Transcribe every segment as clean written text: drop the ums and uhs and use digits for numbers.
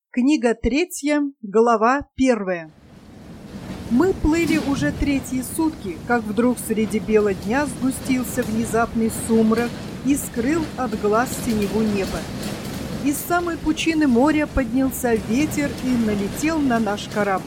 Книга 3, глава 1. Мы плыли уже третьи сутки, как вдруг среди бела дня сгустился внезапный сумрак и скрыл от глаз синеву неба. Из самой пучины моря поднялся ветер и налетел на наш корабль.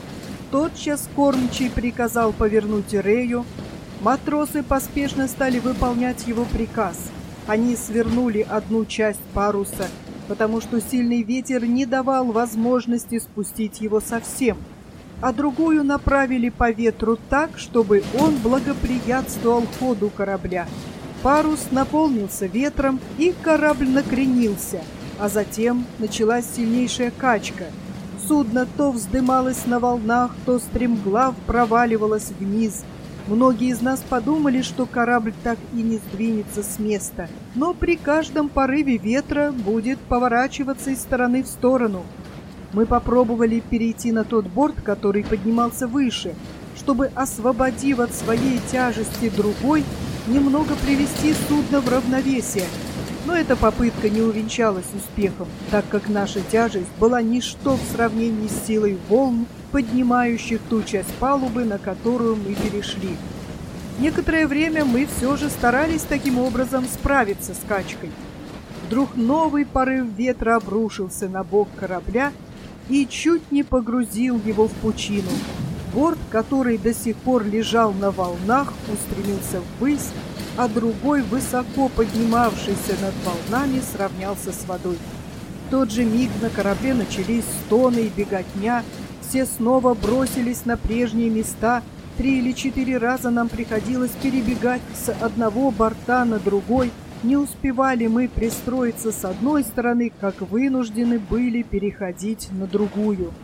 Тотчас кормчий приказал повернуть рею. Матросы поспешно стали выполнять его приказ. Они свернули одну часть паруса, потому что сильный ветер не давал возможности спустить его совсем, а другую направили по ветру так, чтобы он благоприятствовал ходу корабля. Парус наполнился ветром, и корабль накренился, а затем началась сильнейшая качка. Судно то вздымалось на волнах, то стремглав проваливалось вниз. Многие из нас подумали, что корабль так и не сдвинется с места, но при каждом порыве ветра будет поворачиваться из стороны в сторону. Мы попробовали перейти на тот борт, который поднимался выше, чтобы, освободив от своей тяжести другой, немного привести судно в равновесие. Но эта попытка не увенчалась успехом, так как наша тяжесть была ничто в сравнении с силой волн, поднимающих ту часть палубы, на которую мы перешли. Некоторое время мы все же старались таким образом справиться с качкой. Вдруг новый порыв ветра обрушился на бок корабля и чуть не погрузил его в пучину. Борт, который до сих пор лежал на волнах, устремился ввысь, а другой, высоко поднимавшийся над волнами, сравнялся с водой. В тот же миг на корабле начались стоны и беготня. Все снова бросились на прежние места. 3 или 4 раза нам приходилось перебегать с одного борта на другой. Не успевали мы пристроиться с одной стороны, как вынуждены были переходить на другую.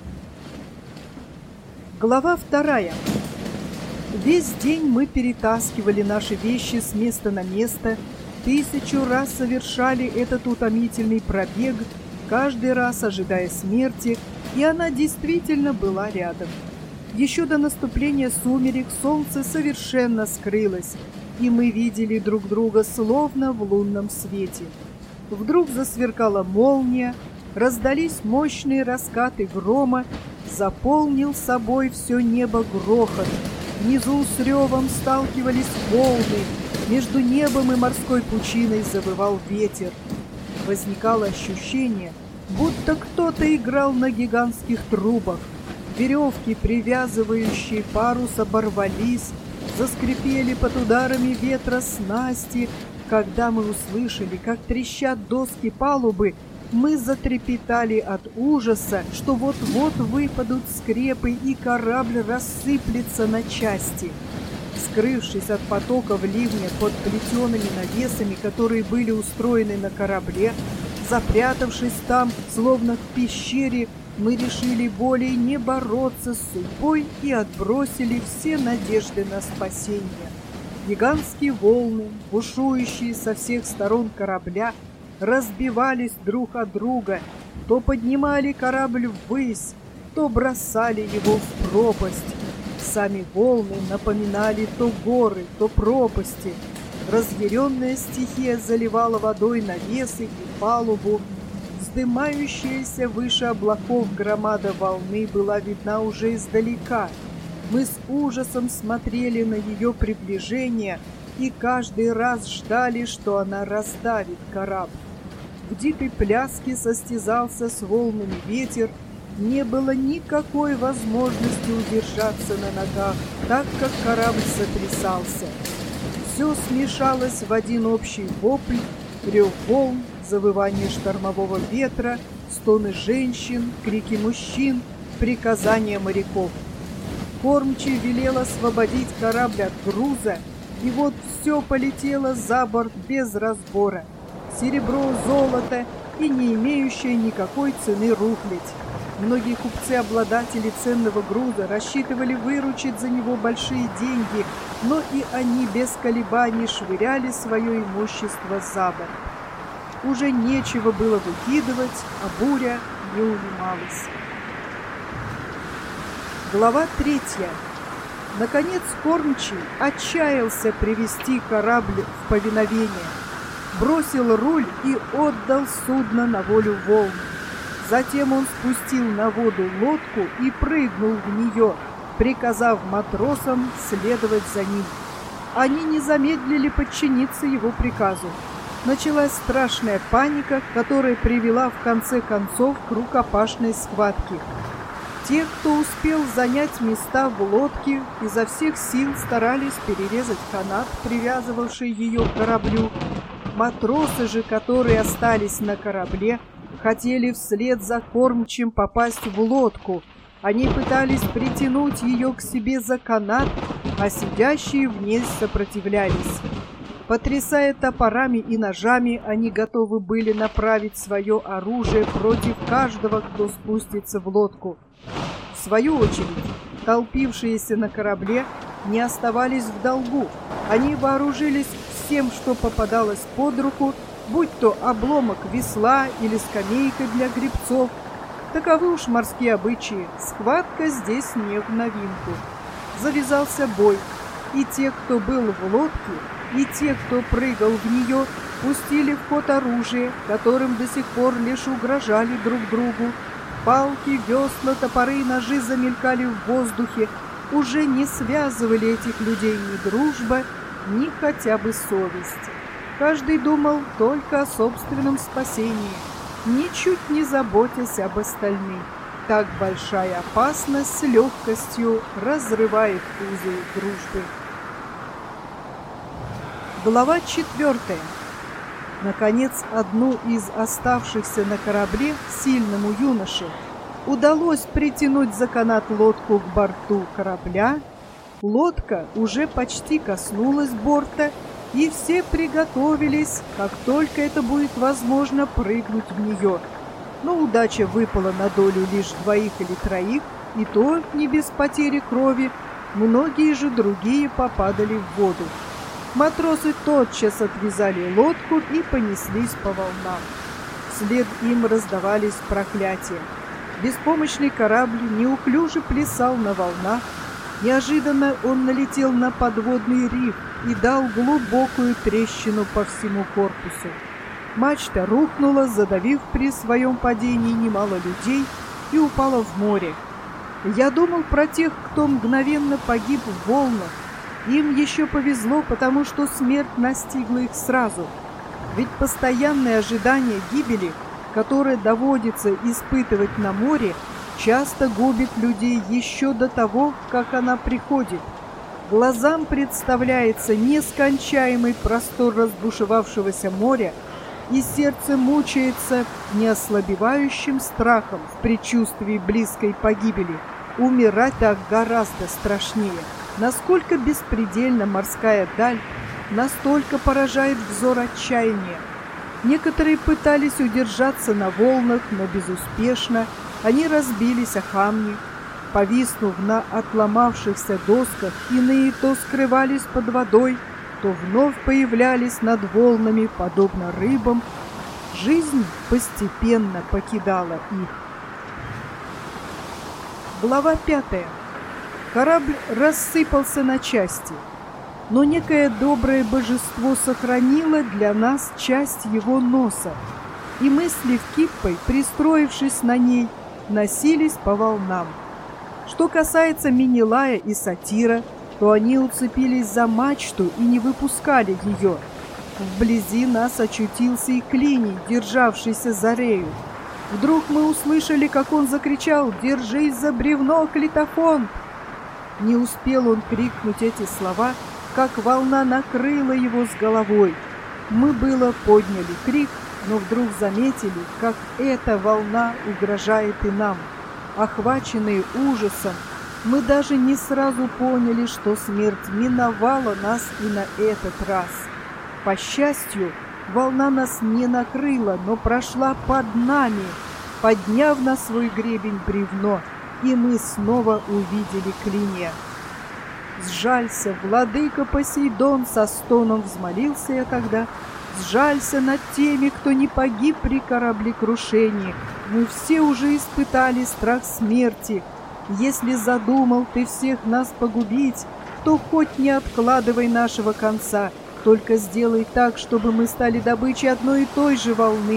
Глава 2. Весь день мы перетаскивали наши вещи с места на место, 1000 раз совершали этот утомительный пробег, каждый раз ожидая смерти, и она действительно была рядом. Еще до наступления сумерек солнце совершенно скрылось, и мы видели друг друга словно в лунном свете. Вдруг засверкала молния, раздались мощные раскаты грома, заполнил собой все небо грохот. Внизу с ревом сталкивались волны, между небом и морской пучиной завывал ветер. Возникало ощущение, будто кто-то играл на гигантских трубах. Веревки, привязывающие парус, оборвались, заскрипели под ударами ветра снасти. Когда мы услышали, как трещат доски палубы, мы затрепетали от ужаса, что вот-вот выпадут скрепы и корабль рассыплется на части. Скрывшись от потоков ливня под плетеными навесами, которые были устроены на корабле, запрятавшись там, словно в пещере, мы решили более не бороться с судьбой и отбросили все надежды на спасение. Гигантские волны, бушующие со всех сторон корабля, разбивались друг от друга, то поднимали корабль ввысь, то бросали его в пропасть. Сами волны напоминали то горы, то пропасти. Разъяренная стихия заливала водой навесы и палубу. Вздымающаяся выше облаков громада волны была видна уже издалека. Мы с ужасом смотрели на ее приближение и каждый раз ждали, что она раздавит корабль. В дикой пляске состязался с волнами ветер. Не было никакой возможности удержаться на ногах, так как корабль сотрясался. Все смешалось в один общий вопль, рев волн, завывание штормового ветра, стоны женщин, крики мужчин, приказания моряков. Кормчий велел освободить корабль от груза, и вот все полетело за борт без разбора. Серебро, золото и не имеющая никакой цены рухлядь. Многие купцы-обладатели ценного груза рассчитывали выручить за него большие деньги, но и они без колебаний швыряли свое имущество за борт. Уже нечего было выкидывать, а буря не унималась. Глава 3. Наконец кормчий отчаялся привести корабль в повиновение. Бросил руль и отдал судно на волю волн. Затем он спустил на воду лодку и прыгнул в нее, приказав матросам следовать за ним. Они не замедлили подчиниться его приказу. Началась страшная паника, которая привела в конце концов к рукопашной схватке. Те, кто успел занять места в лодке, изо всех сил старались перерезать канат, привязывавший ее к кораблю. Матросы же, которые остались на корабле, хотели вслед за кормчим попасть в лодку. Они пытались притянуть ее к себе за канат, а сидящие в ней сопротивлялись. Потрясая топорами и ножами, они готовы были направить свое оружие против каждого, кто спустится в лодку. В свою очередь, толпившиеся на корабле не оставались в долгу. Они вооружились всем, что попадалось под руку, будь то обломок весла или скамейка для гребцов. Таковы уж морские обычаи. Схватка здесь не в новинку. Завязался бой, и те, кто был в лодке, и те, кто прыгал в нее, пустили в ход оружие, которым до сих пор лишь угрожали друг другу. Палки, весла, топоры и ножи замелькали в воздухе. Уже не связывали этих людей ни дружба, ни хотя бы совесть. Каждый думал только о собственном спасении, ничуть не заботясь об остальных. Так большая опасность с легкостью разрывает узы дружбы. Глава 4. Наконец, одну из оставшихся на корабле сильному юноше удалось притянуть за канат лодку к борту корабля. Лодка уже почти коснулась борта, и все приготовились, как только это будет возможно, прыгнуть в нее. Но удача выпала на долю лишь 2 или 3, и то не без потери крови. Многие же другие попадали в воду. Матросы тотчас отвязали лодку и понеслись по волнам. Вслед им раздавались проклятия. Беспомощный корабль неуклюже плясал на волнах. Неожиданно он налетел на подводный риф и дал глубокую трещину по всему корпусу. Мачта рухнула, задавив при своем падении немало людей, и упала в море. Я думал про тех, кто мгновенно погиб в волнах. Им еще повезло, потому что смерть настигла их сразу. Ведь постоянное ожидание гибели, которое доводится испытывать на море, часто губит людей еще до того, как она приходит. Глазам представляется нескончаемый простор разбушевавшегося моря, и сердце мучается неослабевающим страхом в предчувствии близкой погибели. Умирать так гораздо страшнее. Насколько беспредельна морская даль, настолько поражает взор отчаяния. Некоторые пытались удержаться на волнах, но безуспешно. Они разбились о камни. Повиснув на отломавшихся досках, иные то скрывались под водой, то вновь появлялись над волнами, подобно рыбам. Жизнь постепенно покидала их. Глава 5. Корабль рассыпался на части, но некое доброе божество сохранило для нас часть его носа, и мы с Левкиппой, пристроившись на ней, носились по волнам. Что касается Менелая и Сатира, то они уцепились за мачту и не выпускали ее. Вблизи нас очутился и Клиний, державшийся за рею. Вдруг мы услышали, как он закричал: «Держись за бревно, Клитофон!» Не успел он крикнуть эти слова, как волна накрыла его с головой. Мы было подняли крик, но вдруг заметили, как эта волна угрожает и нам. Охваченные ужасом, мы даже не сразу поняли, что смерть миновала нас и на этот раз. По счастью, волна нас не накрыла, но прошла под нами, подняв на свой гребень бревно, и мы снова увидели Клиния. «Сжалься, владыка Посейдон!» — со стоном взмолился я тогда. «Сжалься над теми, кто не погиб при кораблекрушении. Мы все уже испытали страх смерти. Если задумал ты всех нас погубить, то хоть не откладывай нашего конца, только сделай так, чтобы мы стали добычей одной и той же волны.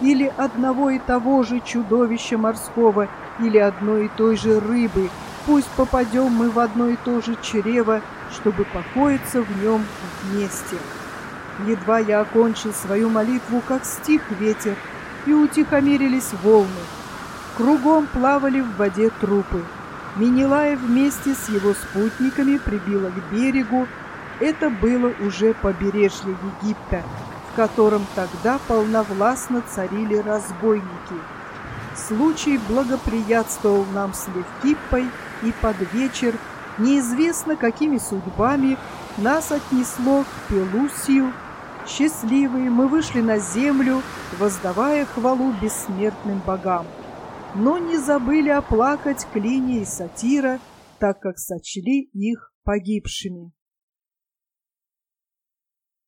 или одного и того же чудовища морского, или одной и той же рыбы, пусть попадем мы в одно и то же чрево, чтобы покоиться в нем вместе. Едва я окончил свою молитву, как стих ветер, и утихомирились волны. Кругом плавали в воде трупы. Менелай вместе с его спутниками прибило к берегу. Это было уже побережье Египта, в котором тогда полновластно царили разбойники. Случай благоприятствовал нам с Левкиппой, и под вечер, неизвестно какими судьбами, нас отнесло к Пелусию. Счастливые мы вышли на землю, воздавая хвалу бессмертным богам. Но не забыли оплакать Клиния и Сатира, так как сочли их погибшими.